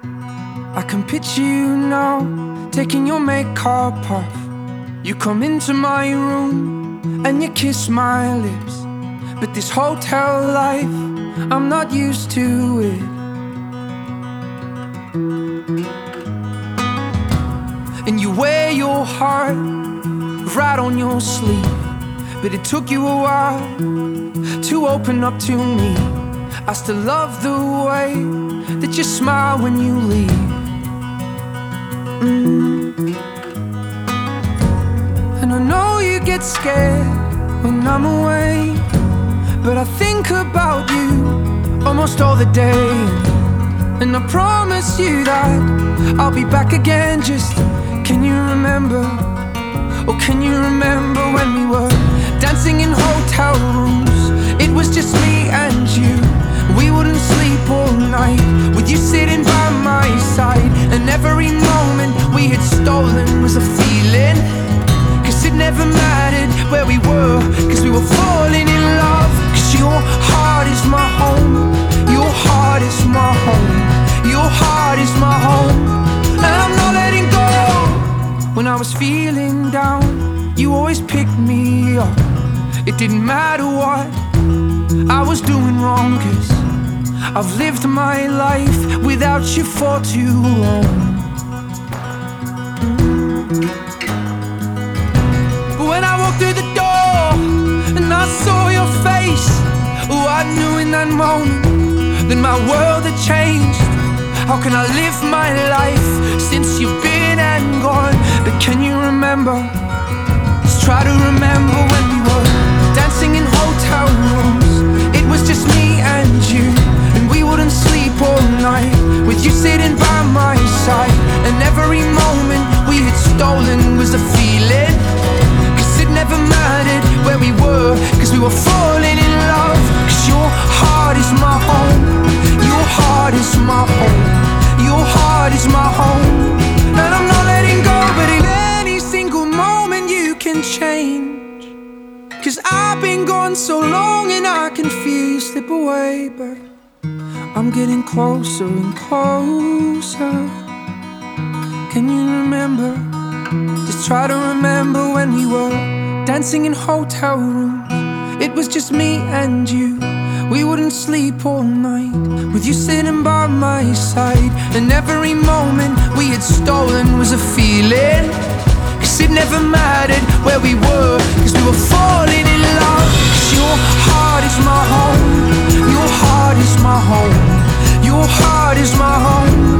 I can picture you now, taking your makeup off. You come into my room and you kiss my lips. But this hotel life, I'm not used to it. And you wear your heart right on your sleeve. But it took you a while to open up to me. I still love the way that you smile when you leave. And I know you get scared when I'm away, but I think about you almost all the day. And I promise you that I'll be back again. Just, can you remember? Oh, can you remember when we were dancing in hotel rooms? It was just me and you. We wouldn't sleep all night with you sitting by my side. And every moment we had stolen was a feeling. Cause it never mattered where we were, cause we were falling in love. Cause your heart is my home. Your heart is my home. Your heart is my home. And I'm not letting go. When I was feeling down, you always picked me up. It didn't matter what I was doing wrong, cause I've lived my life without you for too long. But when I walked through the door and I saw your face, oh, I knew in that moment that my world had changed. How can I live my life since you've been and gone? But can you remember? Just try to remember when we were dancing in hotel rooms. It was just me and you, and we wouldn't sleep all night with you sitting by my side. And every moment we had stolen was a feeling. Cause it never mattered where we were, cause we were falling in love. Cause your heart is my home. Your heart is my home. Your heart is my home. And I'm not letting go, but in any single moment you can change. Cause I've been gone so long and I can feel you slip away. But I'm getting closer and closer. Can you remember? Just try to remember when we were dancing in hotel rooms. It was just me and you. We wouldn't sleep all night with you sitting by my side. And every moment we had stolen was a feeling. Cause it never mattered where we were, cause we were falling in love. Cause your heart is my home. Your heart is my home. Your heart is my home.